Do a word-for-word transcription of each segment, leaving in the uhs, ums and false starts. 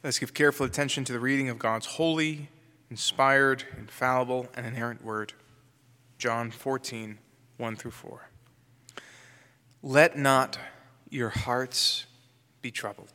Let's give careful attention to the reading of God's holy, inspired, infallible, and inerrant word. John fourteen, one through four. Let not your hearts be troubled.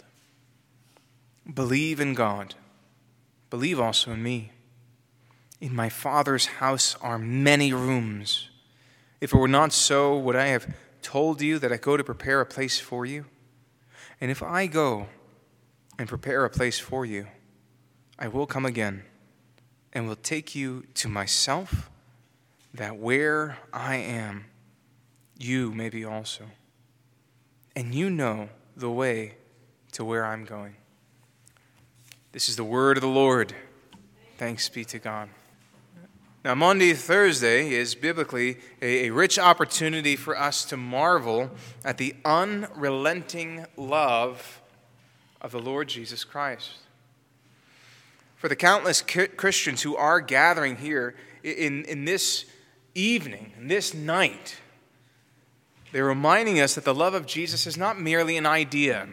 Believe in God. Believe also in me. In my Father's house are many rooms. If it were not so, would I have told you that I go to prepare a place for you? And if I go and prepare a place for you, I will come again and will take you to myself, that where I am, you may be also. And you know the way to where I'm going. This is the word of the Lord. Thanks be to God. Now, Maundy Thursday is biblically a, a rich opportunity for us to marvel at the unrelenting love of the Lord Jesus Christ. For the countless Christians who are gathering here in, in this evening, in this night, they're reminding us that the love of Jesus is not merely an idea.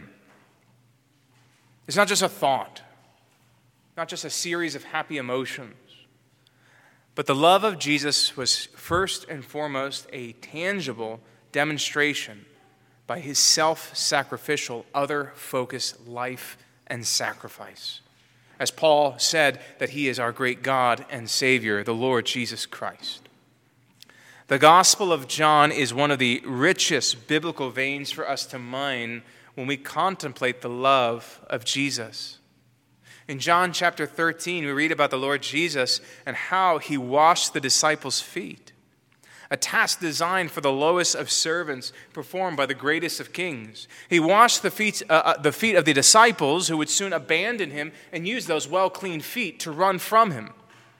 It's not just a thought, not just a series of happy emotions. But the love of Jesus was first and foremost a tangible demonstration by his self-sacrificial, other-focused life and sacrifice. As Paul said that he is our great God and Savior, the Lord Jesus Christ. The Gospel of John is one of the richest biblical veins for us to mine when we contemplate the love of Jesus. In John chapter thirteen, we read about the Lord Jesus and how he washed the disciples' feet. A task designed for the lowest of servants, performed by the greatest of kings. He washed the feet, uh, the feet of the disciples who would soon abandon him and use those well-cleaned feet to run from him.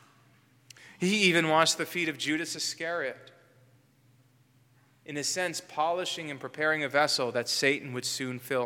He even washed the feet of Judas Iscariot, in a sense polishing and preparing a vessel that Satan would soon fill.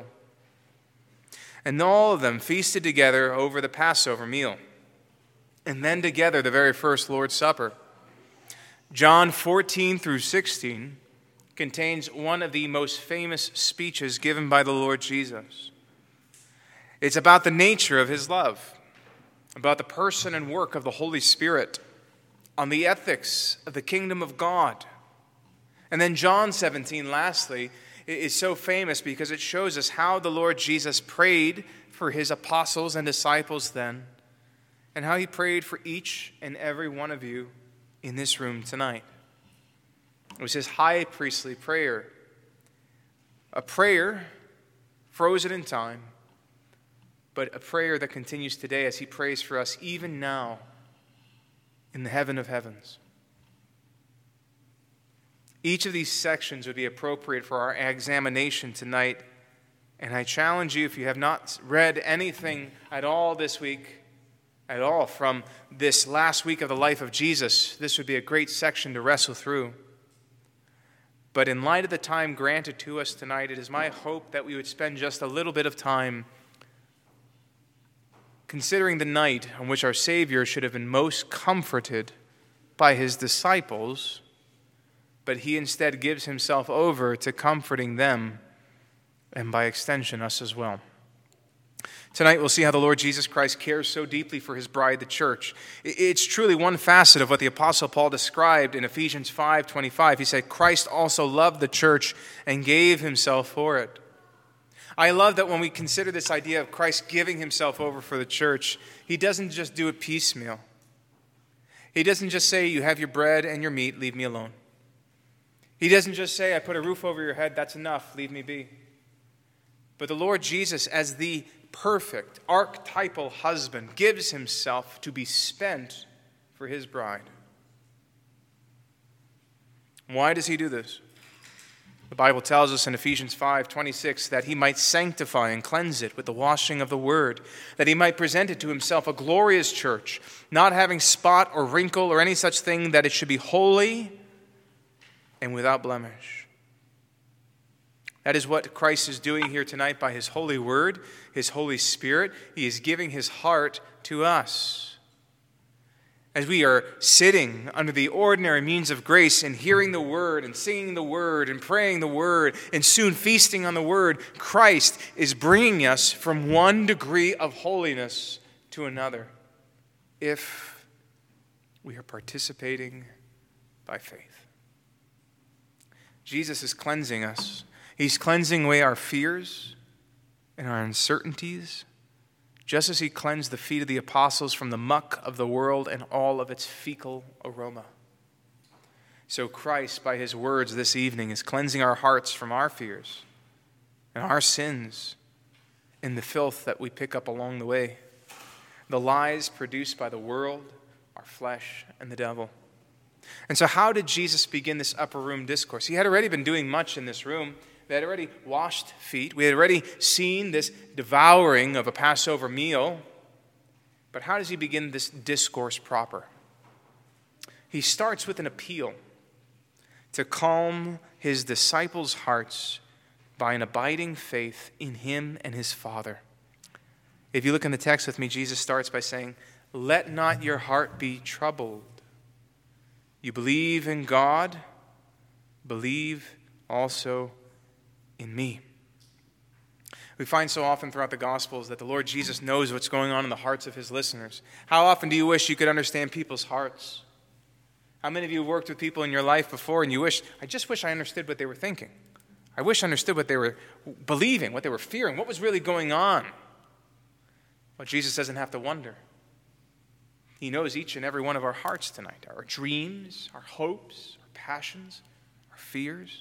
And all of them feasted together over the Passover meal, and then together the very first Lord's Supper. John fourteen through sixteen contains one of the most famous speeches given by the Lord Jesus. It's about the nature of his love, about the person and work of the Holy Spirit, on the ethics of the kingdom of God. And then John seventeen, lastly, is so famous because it shows us how the Lord Jesus prayed for his apostles and disciples then, and how he prayed for each and every one of you in this room tonight. It was his high priestly prayer, a prayer frozen in time, but a prayer that continues today as he prays for us even now in the heaven of heavens. Each of these sections would be appropriate for our examination tonight, and I challenge you, if you have not read anything at all this week, at all from this last week of the life of Jesus, this would be a great section to wrestle through. But in light of the time granted to us tonight, it is my hope that we would spend just a little bit of time considering the night on which our Savior should have been most comforted by his disciples, but he instead gives himself over to comforting them, and by extension us as well. Tonight we'll see how the Lord Jesus Christ cares so deeply for his bride, the church. It's truly one facet of what the Apostle Paul described in Ephesians five twenty-five. He said, Christ also loved the church and gave himself for it. I love that when we consider this idea of Christ giving himself over for the church, he doesn't just do it piecemeal. He doesn't just say, you have your bread and your meat, leave me alone. He doesn't just say, I put a roof over your head, that's enough, leave me be. But the Lord Jesus, as the perfect, archetypal husband, gives himself to be spent for his bride. Why does he do this? The Bible tells us in Ephesians five twenty-six that he might sanctify and cleanse it with the washing of the word, that he might present it to himself a glorious church, not having spot or wrinkle or any such thing, that it should be holy and without blemish. That is what Christ is doing here tonight by his holy word, his Holy Spirit. He is giving his heart to us. as we are sitting under the ordinary means of grace and hearing the word and singing the word and praying the word and soon feasting on the word, Christ is bringing us from one degree of holiness to another if we are participating by faith. Jesus is cleansing us. He's cleansing away our fears and our uncertainties, just as he cleansed the feet of the apostles from the muck of the world and all of its fecal aroma. So Christ, by his words this evening, is cleansing our hearts from our fears and our sins and the filth that we pick up along the way, the lies produced by the world, our flesh, and the devil. And so how did Jesus begin this upper room discourse? He had already been doing much in this room. They had already washed feet. We had already seen this devouring of a Passover meal. But how does he begin this discourse proper? He starts with an appeal to calm his disciples' hearts by an abiding faith in him and his Father. If you look in the text with me, Jesus starts by saying, "Let not your heart be troubled. You believe in God, believe also in me." We find so often throughout the Gospels that the Lord Jesus knows what's going on in the hearts of his listeners. How often do you wish you could understand people's hearts? How many of you have worked with people in your life before and you wish, I just wish I understood what they were thinking. I wish I understood what they were believing, what they were fearing, what was really going on. Well, Jesus doesn't have to wonder. He knows each and every one of our hearts tonight, our dreams, our hopes, our passions, our fears.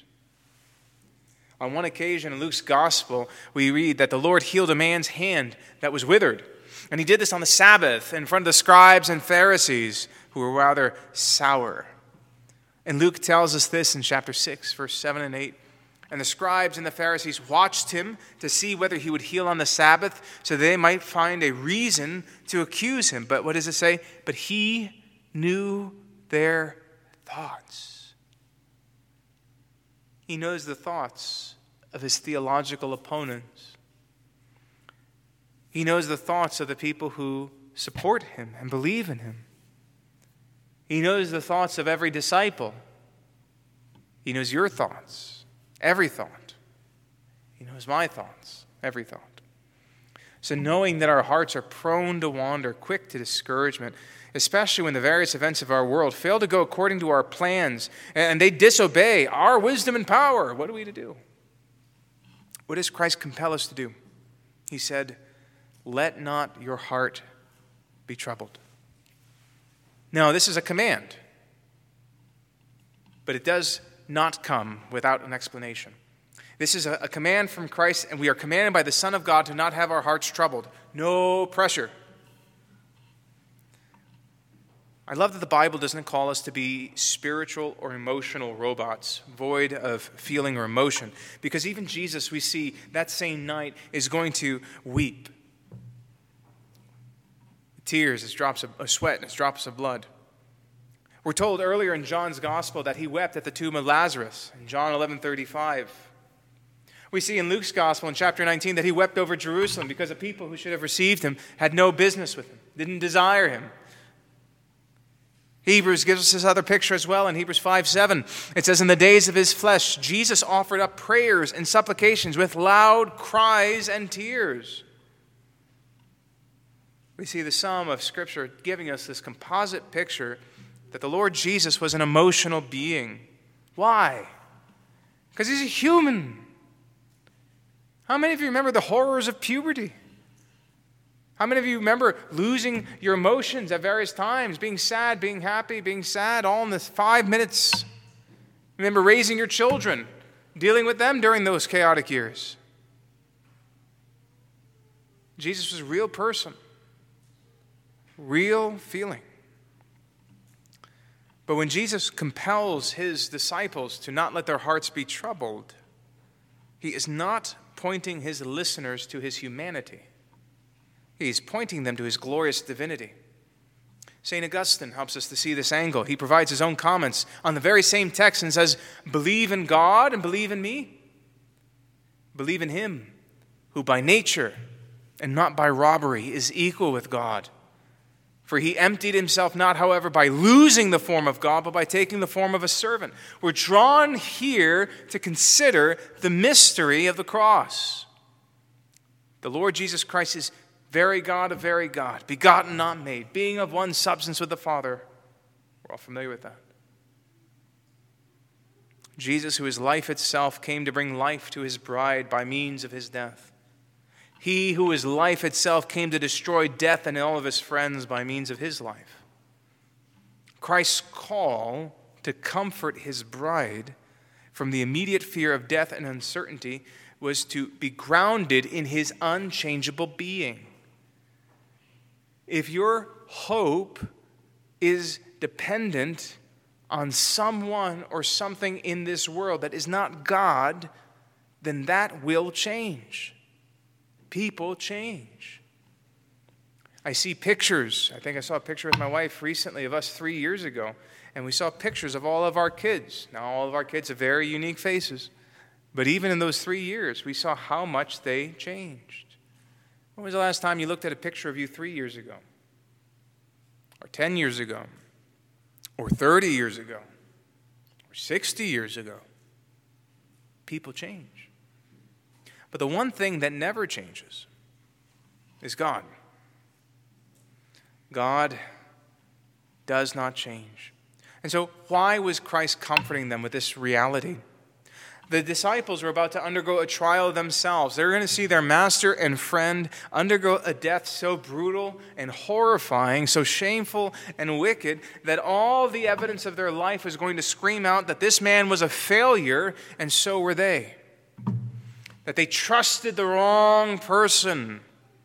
On one occasion in Luke's gospel, we read that the Lord healed a man's hand that was withered. And he did this on the Sabbath in front of the scribes and Pharisees who were rather sour. And Luke tells us this in chapter six, verse seven and eight. And the scribes and the Pharisees watched him to see whether he would heal on the Sabbath so they might find a reason to accuse him. But what does it say? But he knew their thoughts. He knows the thoughts of his theological opponents. He knows the thoughts of the people who support him and believe in him. He knows the thoughts of every disciple. He knows your thoughts, every thought. He knows my thoughts, every thought. So knowing that our hearts are prone to wander, quick to discouragement, especially when the various events of our world fail to go according to our plans and they disobey our wisdom and power, what are we to do? What does Christ compel us to do? He said, "Let not your heart be troubled." Now, this is a command, but it does not come without an explanation. This is a, a command from Christ, and we are commanded by the Son of God to not have our hearts troubled. No pressure. I love that the Bible doesn't call us to be spiritual or emotional robots, void of feeling or emotion. Because even Jesus, we see, that same night is going to weep. Tears as drops of, of sweat and as drops of blood. We're told earlier in John's Gospel that he wept at the tomb of Lazarus, in John eleven thirty-five. We see in Luke's Gospel in chapter nineteen that he wept over Jerusalem because the people who should have received him had no business with him, didn't desire him. Hebrews gives us this other picture as well in Hebrews five seven. It says, "In the days of his flesh, Jesus offered up prayers and supplications with loud cries and tears." We see the sum of Scripture giving us this composite picture that the Lord Jesus was an emotional being. Why? Because he's a human. How many of you remember the horrors of puberty? How many of you remember losing your emotions at various times, being sad, being happy, being sad, all in this five minutes? Remember raising your children, dealing with them during those chaotic years. Jesus was a real person, real feeling. But when Jesus compels his disciples to not let their hearts be troubled, he is not pointing his listeners to his humanity. He's pointing them to his glorious divinity. Saint Augustine helps us to see this angle. He provides his own comments on the very same text and says, "Believe in God and believe in me. Believe in him who by nature and not by robbery is equal with God. For he emptied himself not, however, by losing the form of God, but by taking the form of a servant. We're drawn here to consider the mystery of the cross. The Lord Jesus Christ is very God of very God, begotten, not made, being of one substance with the Father. We're all familiar with that. Jesus, who is life itself, came to bring life to his bride by means of his death. He who is life itself came to destroy death and all of his friends by means of his life. Christ's call to comfort his bride from the immediate fear of death and uncertainty was to be grounded in his unchangeable being. If your hope is dependent on someone or something in this world that is not God, then that will change. People change. I see pictures. I think I saw a picture with my wife recently of us three years ago, and we saw pictures of all of our kids. Now, all of our kids have very unique faces, but even in those three years, we saw how much they changed. When was the last time you looked at a picture of you three years ago? Or ten years ago? Or thirty years ago? Or sixty years ago? People change. But the one thing that never changes is God. God does not change. And so why was Christ comforting them with this reality? The disciples were about to undergo a trial themselves. They were going to see their master and friend undergo a death so brutal and horrifying, so shameful and wicked, that all the evidence of their life was going to scream out that this man was a failure, and so were they. That they trusted the wrong person.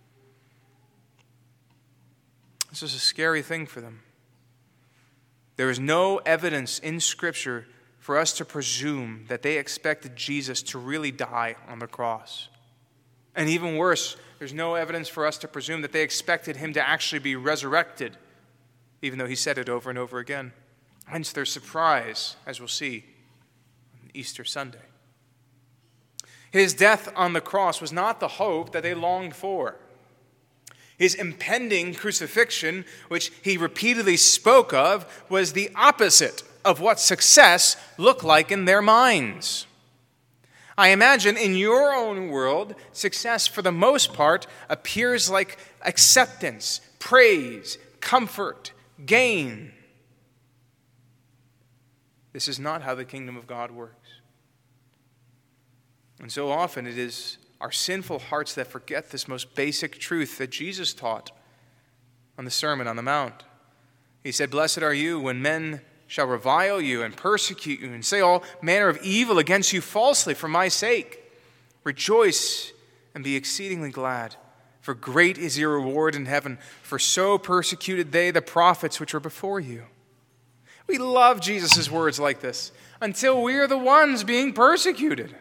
This is a scary thing for them. There is no evidence in Scripture for us to presume that they expected Jesus to really die on the cross. And even worse, there's no evidence for us to presume that they expected him to actually be resurrected, even though he said it over and over again. Hence their surprise, as we'll see on Easter Sunday. His death on the cross was not the hope that they longed for. His impending crucifixion, which he repeatedly spoke of, was the opposite of what success looked like in their minds. I imagine in your own world, success for the most part appears like acceptance, praise, comfort, gain. This is not how the kingdom of God works. And so often it is our sinful hearts that forget this most basic truth that Jesus taught on the Sermon on the Mount. He said, "Blessed are you when men shall revile you and persecute you and say all manner of evil against you falsely for my sake. Rejoice and be exceedingly glad, for great is your reward in heaven, for so persecuted they the prophets which were before you." We love Jesus' words like this until we are the ones being persecuted.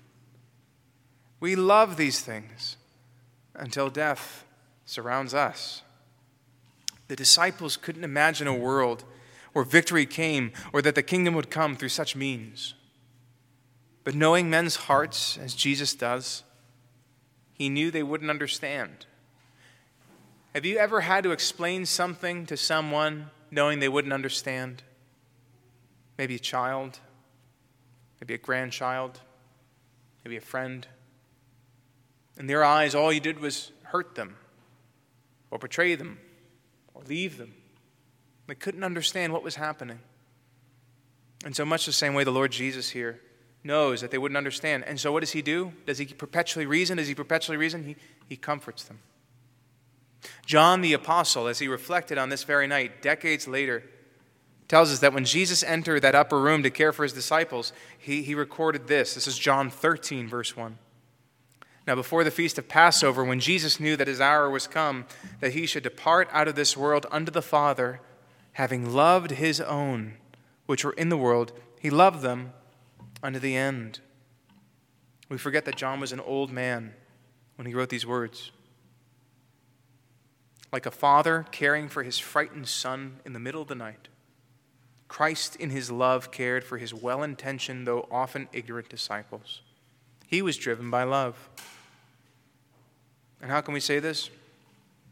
We love these things until death surrounds us. The disciples couldn't imagine a world where victory came or that the kingdom would come through such means. But knowing men's hearts, as Jesus does, he knew they wouldn't understand. Have you ever had to explain something to someone knowing they wouldn't understand? Maybe a child, maybe a grandchild, maybe a friend. In their eyes, all you did was hurt them, or betray them, or leave them. They couldn't understand what was happening. And so much the same way the Lord Jesus here knows that they wouldn't understand. And so what does he do? Does he perpetually reason? Does he perpetually reason? He, he comforts them. John the Apostle, as he reflected on this very night, decades later, tells us that when Jesus entered that upper room to care for his disciples, he, he recorded this. This is John thirteen, verse one. Now, before the feast of Passover, when Jesus knew that his hour was come, that he should depart out of this world unto the Father, having loved his own, which were in the world, he loved them unto the end. We forget that John was an old man when he wrote these words. Like a father caring for his frightened son in the middle of the night, Christ in his love cared for his well-intentioned, though often ignorant disciples. He was driven by love. And how can we say this?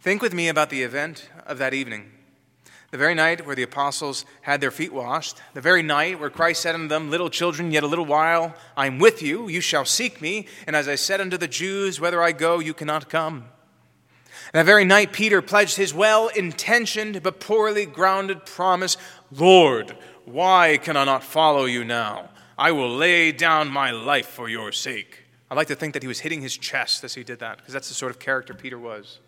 Think with me about the event of that evening. The very night where the apostles had their feet washed, the very night where Christ said unto them, Little children, yet a little while I am with you, you shall seek me, and as I said unto the Jews, whither I go, you cannot come. And that very night Peter pledged his well-intentioned but poorly grounded promise, Lord, why can I not follow you now? I will lay down my life for your sake. I like to think that he was hitting his chest as he did that, because that's the sort of character Peter was.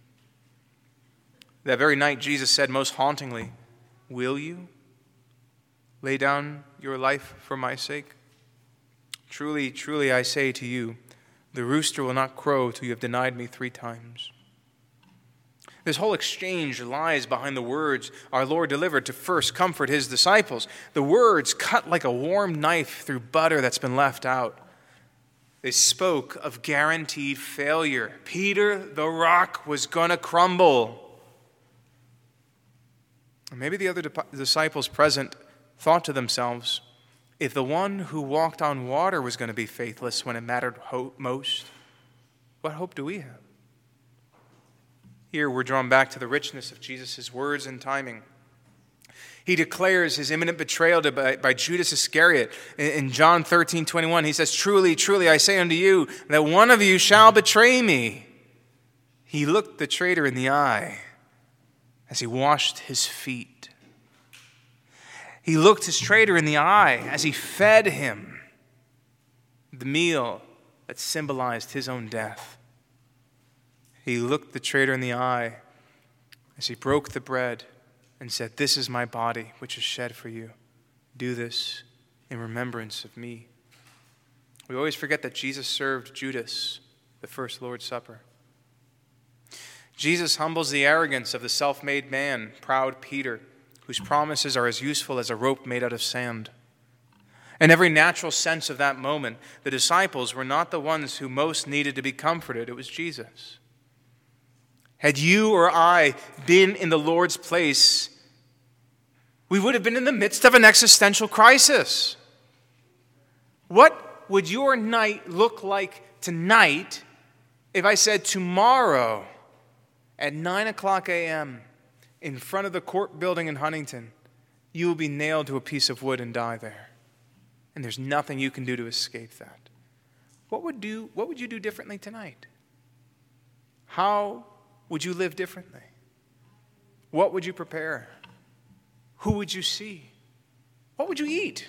That very night, Jesus said most hauntingly, will you lay down your life for my sake? Truly, truly, I say to you, the rooster will not crow till you have denied me three times. This whole exchange lies behind the words our Lord delivered to first comfort his disciples. The words cut like a warm knife through butter that's been left out. They spoke of guaranteed failure. Peter, the rock, was going to crumble. Maybe the other disciples present thought to themselves, if the one who walked on water was going to be faithless when it mattered most, what hope do we have? Here we're drawn back to the richness of Jesus' words and timing. He declares his imminent betrayal to, by, by Judas Iscariot. In, in John thirteen twenty-one, he says, Truly, truly, I say unto you, that one of you shall betray me. He looked the traitor in the eye as he washed his feet. He looked his traitor in the eye as he fed him the meal that symbolized his own death. He looked the traitor in the eye as he broke the bread and said, This is my body, which is shed for you. Do this in remembrance of me. We always forget that Jesus served Judas the first Lord's Supper. Jesus humbles the arrogance of the self-made man, proud Peter, whose promises are as useful as a rope made out of sand. In every natural sense of that moment, the disciples were not the ones who most needed to be comforted. It was Jesus. Had you or I been in the Lord's place, we would have been in the midst of an existential crisis. What would your night look like tonight if I said tomorrow at nine o'clock a.m. in front of the court building in Huntington, you will be nailed to a piece of wood and die there? And there's nothing you can do to escape that. What would do? What would you do differently tonight? How would you live differently? What would you prepare? Who would you see? What would you eat?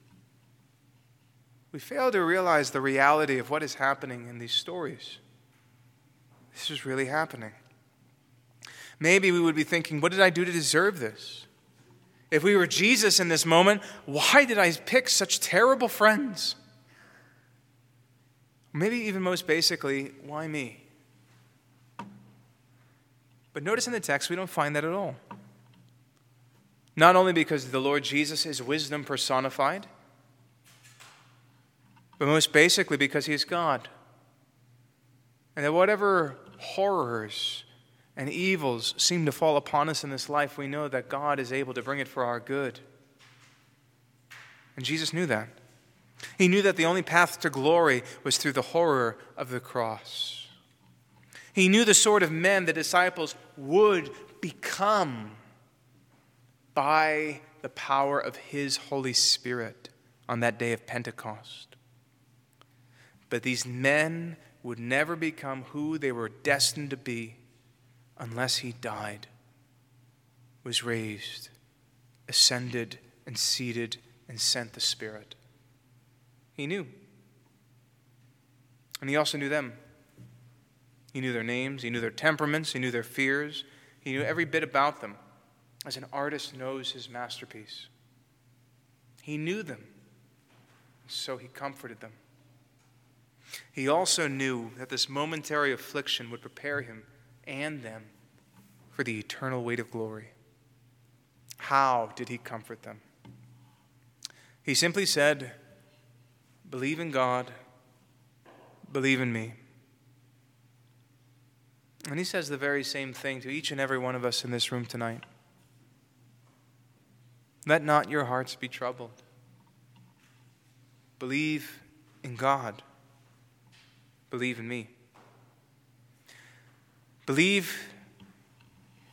We fail to realize the reality of what is happening in these stories. This is really happening. Maybe we would be thinking, what did I do to deserve this? If we were Jesus in this moment, why did I pick such terrible friends? Maybe even most basically, why me? But notice in the text, we don't find that at all. Not only because the Lord Jesus is wisdom personified, but most basically because he is God. And that whatever horrors and evils seem to fall upon us in this life, we know that God is able to bring it for our good. And Jesus knew that. He knew that the only path to glory was through the horror of the cross. He knew the sort of men the disciples would become by the power of his Holy Spirit on that day of Pentecost. But these men would never become who they were destined to be unless he died, was raised, ascended, and seated, and sent the Spirit. He knew. And he also knew them. He knew their names, he knew their temperaments, he knew their fears, he knew every bit about them, as an artist knows his masterpiece. He knew them, so he comforted them. He also knew that this momentary affliction would prepare him and them for the eternal weight of glory. How did he comfort them? He simply said, believe in God, believe in me. And he says the very same thing to each and every one of us in this room tonight. Let not your hearts be troubled. Believe in God. Believe in me. Believe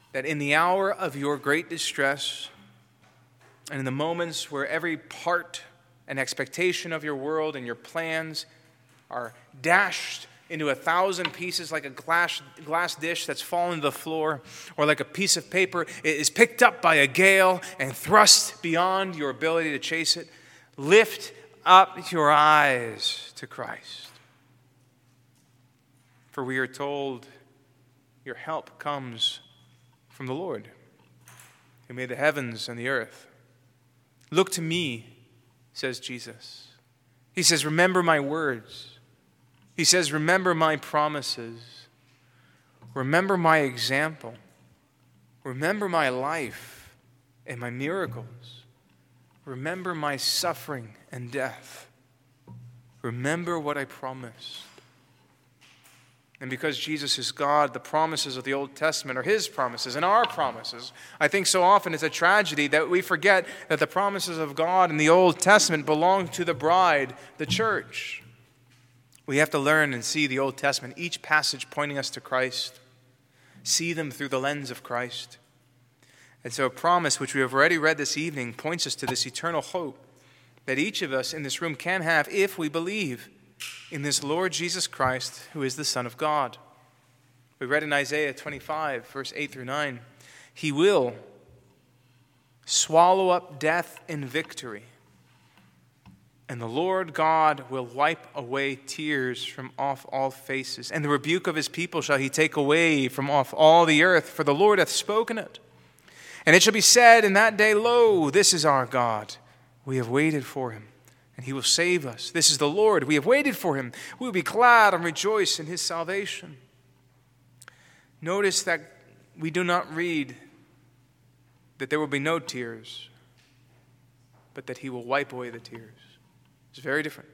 that in the hour of your great distress and in the moments where every part and expectation of your world and your plans are dashed into a thousand pieces like a glass, glass dish that's fallen to the floor, or like a piece of paper is picked up by a gale and thrust beyond your ability to chase it, lift up your eyes to Christ. For we are told your help comes from the Lord, who made the heavens and the earth. Look to me, says Jesus. He says, remember my words. He says, remember my promises. Remember my example. Remember my life and my miracles. Remember my suffering and death. Remember what I promised. And because Jesus is God, the promises of the Old Testament are his promises and our promises. I think so often it's a tragedy that we forget that the promises of God in the Old Testament belong to the bride, the church. We have to learn and see the Old Testament, each passage pointing us to Christ, see them through the lens of Christ. And so a promise which we have already read this evening points us to this eternal hope that each of us in this room can have if we believe in this Lord Jesus Christ, who is the Son of God. We read in Isaiah twenty-five, verse eight through nine, he will swallow up death in victory, and the Lord God will wipe away tears from off all faces, and the rebuke of his people shall he take away from off all the earth, for the Lord hath spoken it. And it shall be said in that day, lo, this is our God. We have waited for him, and he will save us. This is the Lord. We have waited for him. We will be glad and rejoice in his salvation. Notice that we do not read that there will be no tears, but that he will wipe away the tears. It's very different.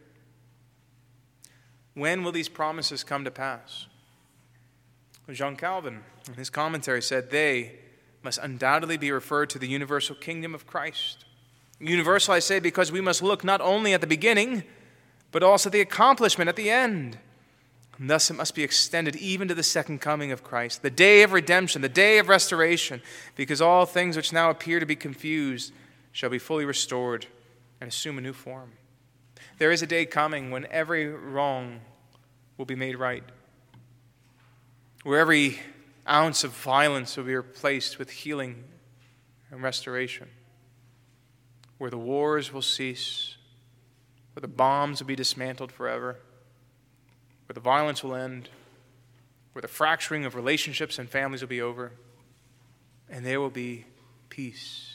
When will these promises come to pass? John Calvin, in his commentary, said they must undoubtedly be referred to the universal kingdom of Christ. Universal, I say, because we must look not only at the beginning, but also the accomplishment at the end. And thus it must be extended even to the second coming of Christ, the day of redemption, the day of restoration, because all things which now appear to be confused shall be fully restored and assume a new form. There is a day coming when every wrong will be made right, where every ounce of violence will be replaced with healing and restoration, where the wars will cease, where the bombs will be dismantled forever, where the violence will end, where the fracturing of relationships and families will be over, and there will be peace.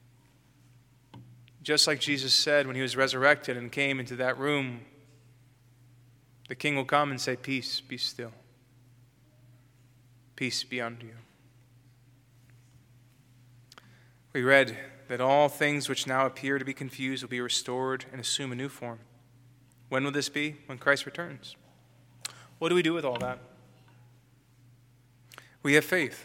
Just like Jesus said when he was resurrected and came into that room, the king will come and say, peace, be still. Peace be unto you. We read that all things which now appear to be confused will be restored and assume a new form. When will this be? When Christ returns. What do we do with all that? We have faith.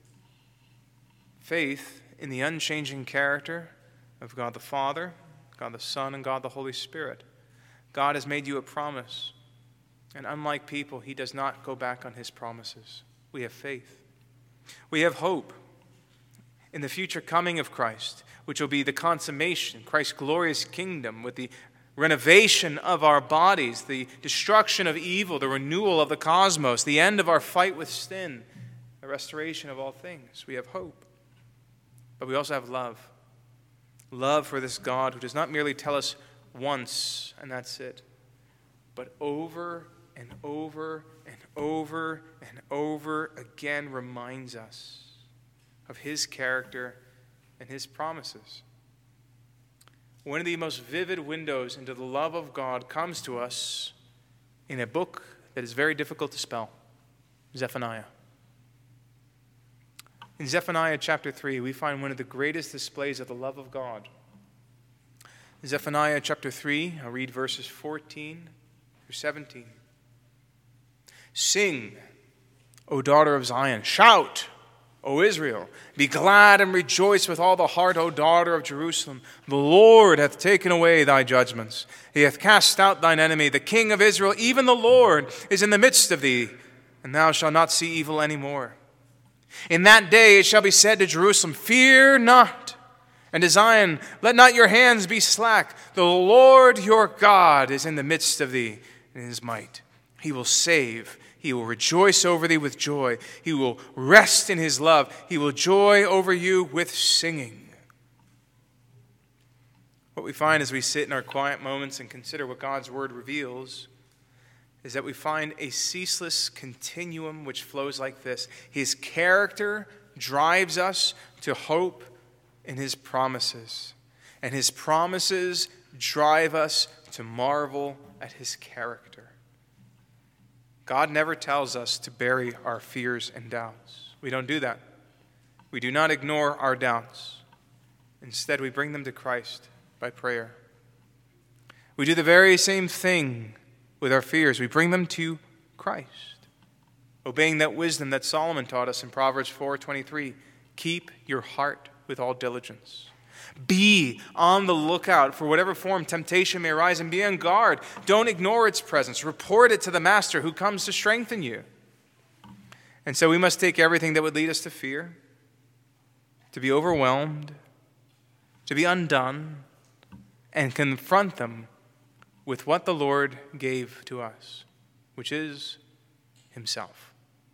Faith in the unchanging character of God the Father, God the Son, and God the Holy Spirit. God has made you a promise, and unlike people, he does not go back on his promises. We have faith. We have hope in the future coming of Christ, which will be the consummation, Christ's glorious kingdom with the renovation of our bodies, the destruction of evil, the renewal of the cosmos, the end of our fight with sin, the restoration of all things. We have hope. But we also have love. Love for this God who does not merely tell us once and that's it, but over and over and over and over again reminds us of his character and his promises. One of the most vivid windows into the love of God comes to us in a book that is very difficult to spell, Zephaniah. In Zephaniah chapter three, we find one of the greatest displays of the love of God. Zephaniah chapter three, I'll read verses fourteen through seventeen. Sing, O daughter of Zion. Shout, O Israel. Be glad and rejoice with all the heart, O daughter of Jerusalem. The Lord hath taken away thy judgments. He hath cast out thine enemy. The King of Israel, even the Lord, is in the midst of thee, and thou shalt not see evil any more. In that day it shall be said to Jerusalem, fear not. And to Zion, let not your hands be slack. The Lord your God is in the midst of thee in his might. He will save. He will rejoice over thee with joy. He will rest in his love. He will joy over you with singing. What we find as we sit in our quiet moments and consider what God's word reveals is that we find a ceaseless continuum which flows like this. His character drives us to hope in his promises, and his promises drive us to marvel at his character. God never tells us to bury our fears and doubts. We don't do that. We do not ignore our doubts. Instead, we bring them to Christ by prayer. We do the very same thing with our fears. We bring them to Christ, obeying that wisdom that Solomon taught us in Proverbs four twenty-three. Keep your heart with all diligence. Be on the lookout for whatever form temptation may arise, and be on guard. Don't ignore its presence. Report it to the Master who comes to strengthen you. And so we must take everything that would lead us to fear, to be overwhelmed, to be undone, and confront them with what the Lord gave to us, which is himself.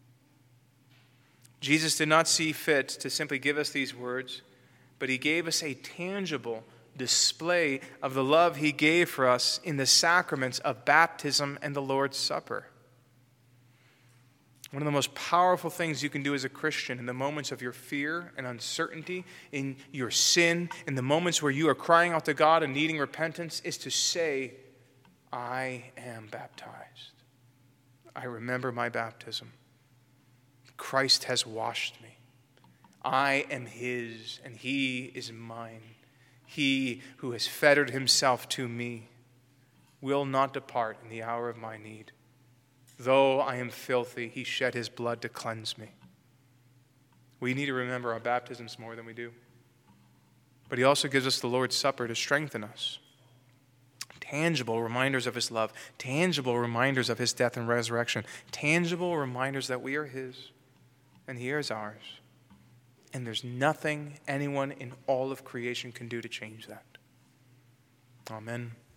Jesus did not see fit to simply give us these words, but he gave us a tangible display of the love he gave for us in the sacraments of baptism and the Lord's Supper. One of the most powerful things you can do as a Christian in the moments of your fear and uncertainty, in your sin, in the moments where you are crying out to God and needing repentance, is to say, I am baptized. I remember my baptism. Christ has washed me. I am his, and he is mine. He who has fettered himself to me will not depart in the hour of my need. Though I am filthy, he shed his blood to cleanse me. We need to remember our baptisms more than we do. But he also gives us the Lord's Supper to strengthen us. Tangible reminders of his love. Tangible reminders of his death and resurrection. Tangible reminders that we are his and he is ours. And there's nothing anyone in all of creation can do to change that. Amen.